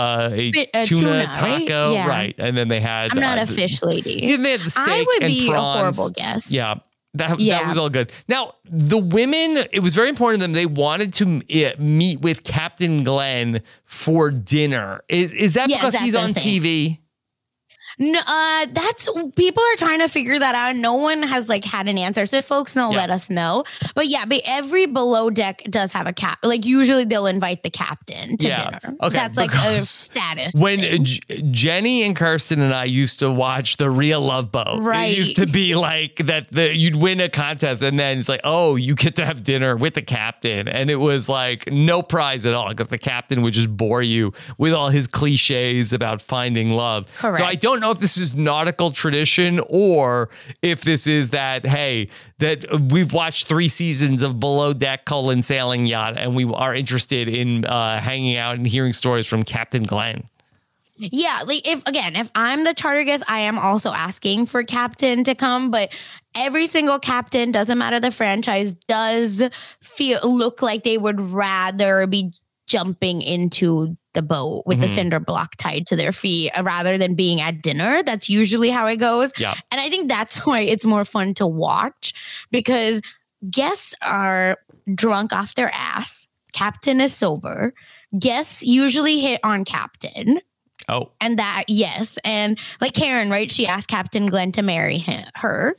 tuna taco, right? Yeah. Right. And then they had. I'm not a fish lady. Yeah, they had the steak I would and be prawns. a horrible guest. Yeah. That was all good. Now, the women, it was very important to them. They wanted to meet with Captain Glenn for dinner. Is that because he's on TV? No, that's people are trying to figure that out. No one has had an answer. So if folks know, let us know. But every below deck does have a cap. Like usually they'll invite the captain to dinner. Okay, that's like a status. When Jenny and Kirsten and I used to watch The Real Love Boat, right? It used to be like that. You'd win a contest, and then it's like, oh, you get to have dinner with the captain, and it was like no prize at all because the captain would just bore you with all his cliches about finding love. Correct. So I don't know if this is nautical tradition or if this is that we've watched 3 seasons of Below Deck : Sailing Yacht and we are interested in hanging out and hearing stories from Captain Glenn. Yeah, like if I'm the charter guest, I am also asking for captain to come, but every single captain, doesn't matter the franchise, does look like they would rather be jumping into the boat with the cinder block tied to their feet rather than being at dinner. That's usually how it goes. Yeah. And I think that's why it's more fun to watch because guests are drunk off their ass. Captain is sober. Guests usually hit on captain. Oh. And that, yes. And like Karen, right? She asked Captain Glenn to marry her.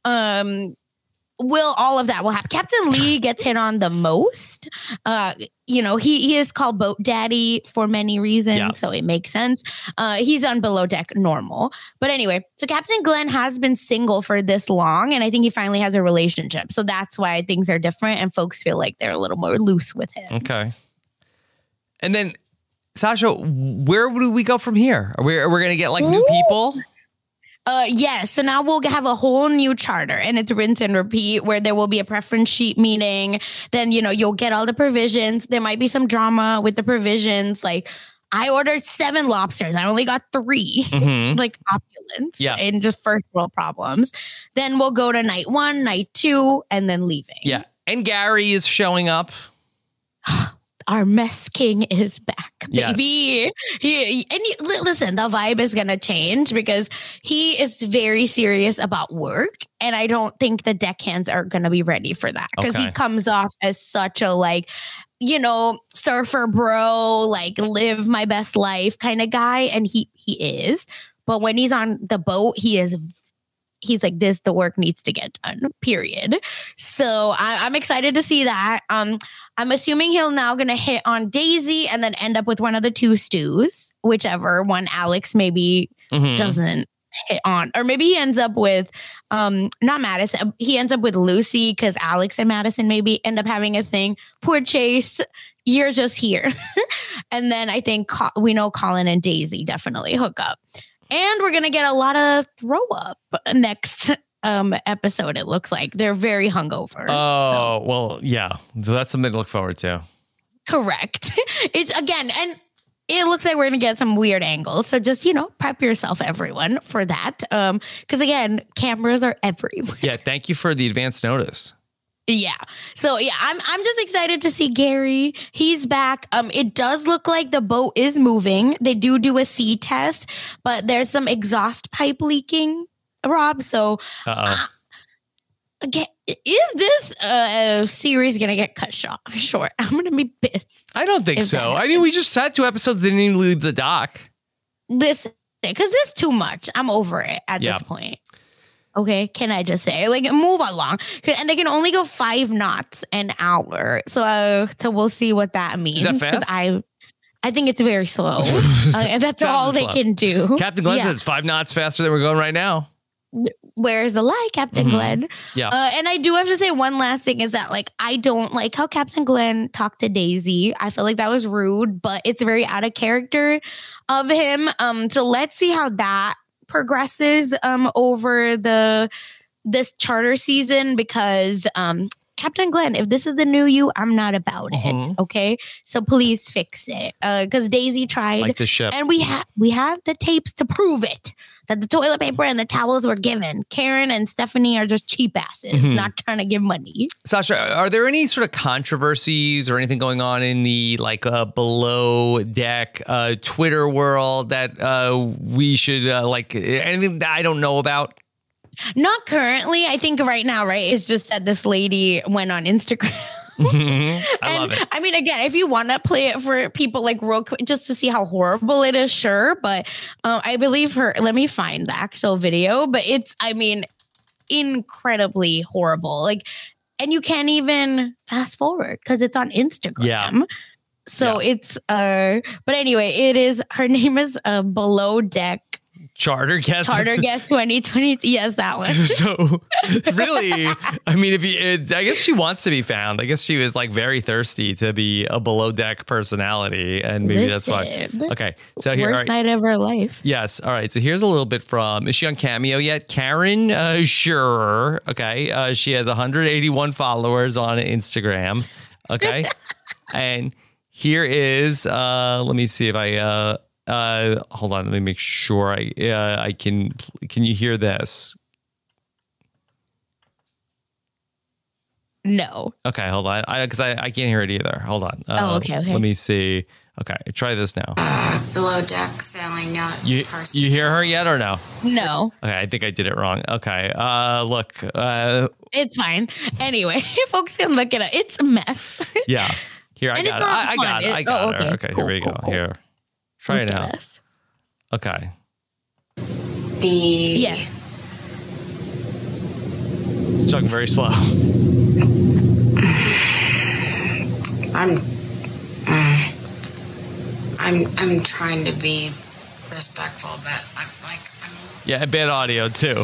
All of that will happen. Captain Lee gets hit on the most. He is called Boat Daddy for many reasons, so it makes sense. He's on Below Deck normal. But anyway, so Captain Glenn has been single for this long, and I think he finally has a relationship. So that's why things are different, and folks feel like they're a little more loose with him. Okay. And then, Sasha, where do we go from here? Are we going to get new people? Yes. So now we'll have a whole new charter and it's rinse and repeat where there will be a preference sheet meeting. Then, you'll get all the provisions. There might be some drama with the provisions. Like I ordered 7 lobsters. I only got 3. Like opulence and just first world problems. Then we'll go to night 1, night 2, and then leaving. Yeah. And Gary is showing up. Our mess king is back, baby. Yes. Listen, the vibe is going to change because he is very serious about work. And I don't think the deckhands are going to be ready for that because he comes off as such a surfer bro, like live my best life kind of guy. And he is. But when he's on the boat, he's like, the work needs to get done, period. So I'm excited to see that. I'm assuming he'll now going to hit on Daisy and then end up with one of the 2 stews, whichever one Alex maybe doesn't hit on. Or maybe he ends up with, not Madison, he ends up with Lucy because Alex and Madison maybe end up having a thing. Poor Chase, you're just here. And then I think we know Colin and Daisy definitely hook up. And we're going to get a lot of throw up next episode, it looks like. They're very hungover. Oh, well, yeah. So that's something to look forward to. Correct. It's again, and it looks like we're going to get some weird angles. So just, prep yourself, everyone, for that. Because again, cameras are everywhere. Yeah. Thank you for the advance notice. Yeah. So yeah, I'm just excited to see Gary. He's back. It does look like the boat is moving. They do a sea test, but there's some exhaust pipe leaking, Rob. So again, is this series gonna get cut short? I'm gonna be pissed. I don't think so. I mean, we just had 2 episodes that didn't even leave the dock. Listen, because this is too much. I'm over it at this point. Okay, can I just say, move along? And they can only go 5 knots an hour. So we'll see what that means. Is that fast? I think it's very slow. And that's all they can do. Captain Glenn says 5 knots faster than we're going right now. Where's the lie, Captain Glenn? Yeah. And I do have to say one last thing is that, I don't like how Captain Glenn talked to Daisy. I feel like that was rude, but it's very out of character of him. So let's see how that progresses over this charter season because Captain Glenn, if this is the new you, I'm not about it. Okay, so please fix it because Daisy tried, like the ship, and we have the tapes to prove it that the toilet paper and the towels were given. Karen and Stephanie are just cheap asses, not trying to give money. Sasha, are there any sort of controversies or anything going on in the below deck Twitter world that we should anything that I don't know about? Not currently. I think right now, it's just that this lady went on Instagram. I love it. I mean, again, if you want to play it for people real quick, just to see how horrible it is, sure. But I believe her. Let me find the actual video. But it's, incredibly horrible. And you can't even fast forward because it's on Instagram. Yeah. So it's, but anyway, it is, her name is Below Deck. Charter Guest 2020. Yes, that one. So really, I guess she wants to be found. I guess she was very thirsty to be a Below Deck personality, and maybe that's why. Okay, so here, worst night of her life. Yes. All right. So here's a little bit from. Is she on Cameo yet? Karen Scherer. Okay. She has 181 followers on Instagram. Okay, and here is. Let me see if I. Hold on, let me make sure I can you hear this? No. Okay, hold on. Because I can't hear it either. Hold on. Okay. Let me see. Okay, try this now. Below deck sailing yacht. You hear her yet or no? No. Okay, I think I did it wrong. Okay. Look. It's fine. Anyway, folks can look it up. It's a mess. Yeah. Here, I got it. I got it. Okay, cool, here we go. Cool. Here. Try it out. Okay. Yeah. It's talking very slow. I'm trying to be respectful, but I'm yeah, bad audio too.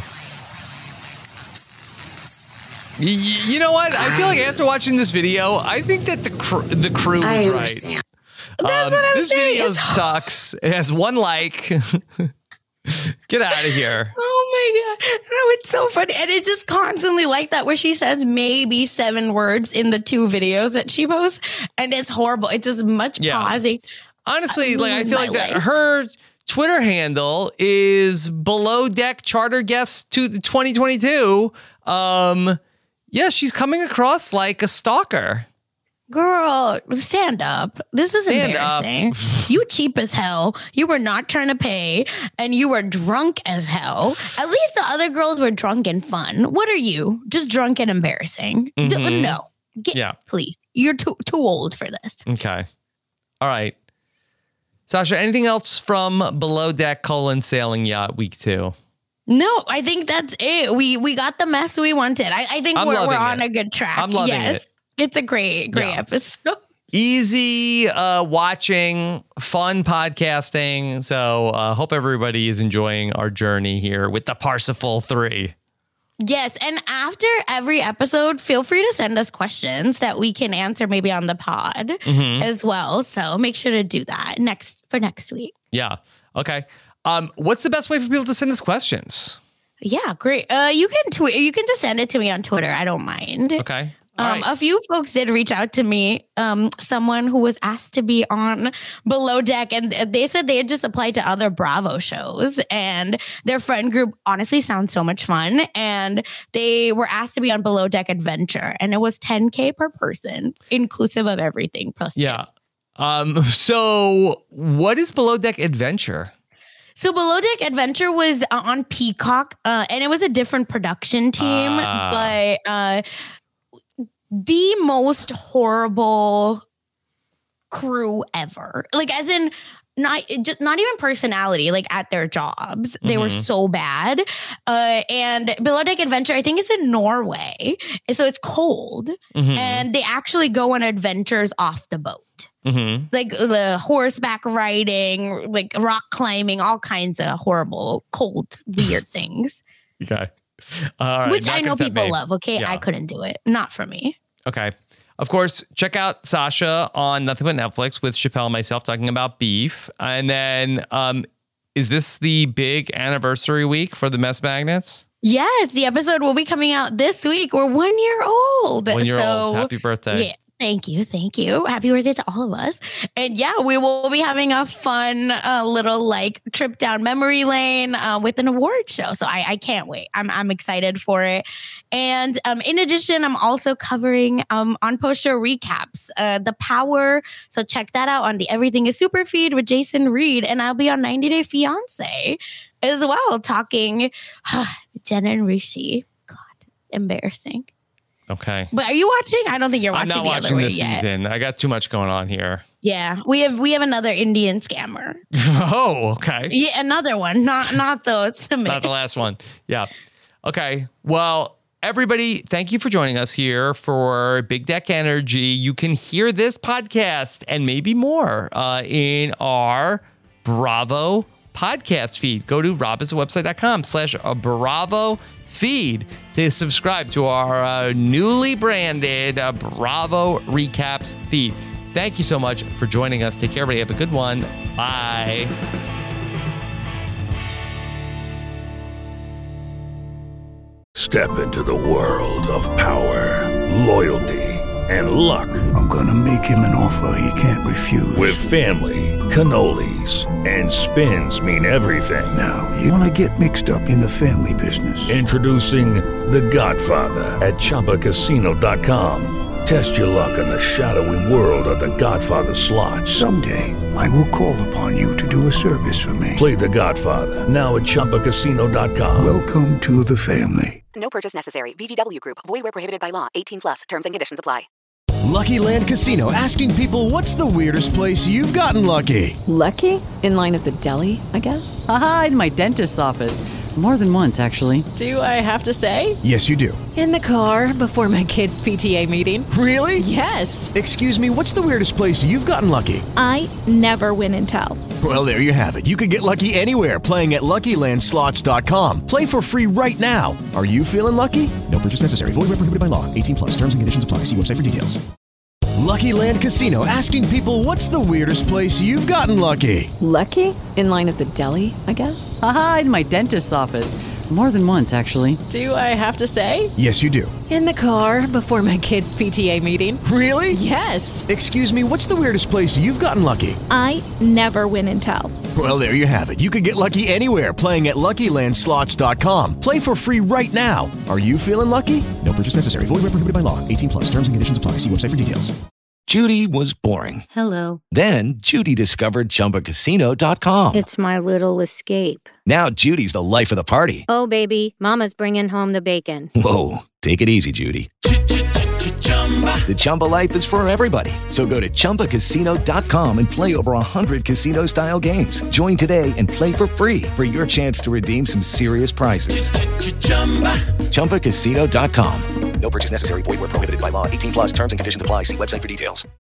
You know what? I feel like after watching this video, I think that the crew was right. Understand. That's what I'm this saying. video sucks. It has 1 like. Get out of here. Oh my God. No, it's so funny. And it's just constantly like that where she says maybe 7 words in the 2 videos that she posts. And it's horrible. It's just much pausing. Honestly, I feel like that her Twitter handle is Below Deck Charter Guest to 2022. Yeah, she's coming across like a stalker. Girl, stand up. This is embarrassing. You cheap as hell. You were not trying to pay, and you were drunk as hell. At least the other girls were drunk and fun. What are you? Just drunk and embarrassing. No. Please. You're too old for this. Okay. All right. Sasha, anything else from Below Deck Sailing Yacht Week 2? No, I think that's it. We got the mess we wanted. I think we're on a good track. I'm loving it. It's a great episode. Easy watching, fun podcasting. So hope everybody is enjoying our journey here with the Parsifal 3. Yes. And after every episode, feel free to send us questions that we can answer maybe on the pod as well. So make sure to do that next week. Yeah. Okay. What's the best way for people to send us questions? Yeah, great. You can tweet. You can just send it to me on Twitter. I don't mind. Okay. Right. A few folks did reach out to me. Someone who was asked to be on Below Deck, and they said they had just applied to other Bravo shows, and their friend group honestly sounds so much fun. And they were asked to be on Below Deck Adventure, and it was $10,000 per person, inclusive of everything. Plus yeah. So what is Below Deck Adventure? So Below Deck Adventure was on Peacock, and it was a different production team, but the most horrible crew ever. Like, as in, not even personality, like at their jobs. They were so bad. And Below Deck Adventure, I think, is in Norway. So it's cold. And they actually go on adventures off the boat. Like the horseback riding, like rock climbing, all kinds of horrible, cold, weird things. Okay. All right. Which I know people love. Okay. Yeah. I couldn't do it. Not for me. Okay. Of course, check out Sasha on Nothing But Netflix with Chappelle and myself talking about beef. And then is this the big anniversary week for the Mess Magnets? Yes. The episode will be coming out this week. We're 1 year old. 1 year old. Happy birthday. Yeah. Thank you. Thank you. Happy birthday to all of us. And yeah, we will be having a fun little trip down memory lane with an award show. So I can't wait. I'm excited for it. And in addition, I'm also covering on post show recaps, The Power. So check that out on the Everything is Super feed with Jason Reed. And I'll be on 90 Day Fiancé as well, talking Jenna and Rishi. God, embarrassing. Okay. But are you watching? I don't think you're watching. I'm not watching this season. I got too much going on here. Yeah, we have another Indian scammer. Oh, okay. Yeah, another one. Not those. Not the last one. Yeah. Okay. Well, everybody, thank you for joining us here for Big Deck Energy. You can hear this podcast and maybe more in our Bravo podcast feed. Go to robhasawebsite.com/Bravo feed to subscribe to our newly branded Bravo Recaps feed. Thank you so much for joining us. Take care, everybody. Have a good one. Bye. Step into the world of power, loyalty, and luck. I'm gonna make him an offer he can't refuse. With family, cannolis, and spins mean everything. Now, you wanna get mixed up in the family business. Introducing The Godfather at ChumbaCasino.com. Test your luck in the shadowy world of The Godfather slot. Someday, I will call upon you to do a service for me. Play The Godfather, now at ChumbaCasino.com. Welcome to the family. No purchase necessary. VGW Group. Void where prohibited by law. 18+. Terms and conditions apply. Lucky Land Casino, asking people, what's the weirdest place you've gotten lucky? Lucky? In line at the deli, I guess? Aha, in my dentist's office. More than once, actually. Do I have to say? Yes, you do. In the car before my kids' PTA meeting. Really? Yes. Excuse me, what's the weirdest place you've gotten lucky? I never win and tell. Well, there you have it. You can get lucky anywhere, playing at LuckyLandSlots.com. Play for free right now. Are you feeling lucky? No purchase necessary. Void where prohibited by law. 18+. Terms and conditions apply. See website for details. Lucky Land Casino, asking people, what's the weirdest place you've gotten lucky? Lucky? In line at the deli, I guess? Aha, in my dentist's office. More than once, actually. Do I have to say? Yes, you do. In the car before my kids' PTA meeting. Really? Yes. Excuse me, what's the weirdest place you've gotten lucky? I never win and tell. Well, there you have it. You can get lucky anywhere, playing at LuckyLandSlots.com. Play for free right now. Are you feeling lucky? No purchase necessary. Void where prohibited by law. 18 plus. Terms and conditions apply. See website for details. Judy was boring. Hello. Then Judy discovered ChumbaCasino.com. It's my little escape. Now Judy's the life of the party. Oh, baby, mama's bringing home the bacon. Whoa, take it easy, Judy. The Chumba life is for everybody. So go to ChumbaCasino.com and play over 100 casino-style games. Join today and play for free for your chance to redeem some serious prizes. ChumbaCasino.com. No purchase necessary. Void where prohibited by law. 18 plus terms and conditions apply. See website for details.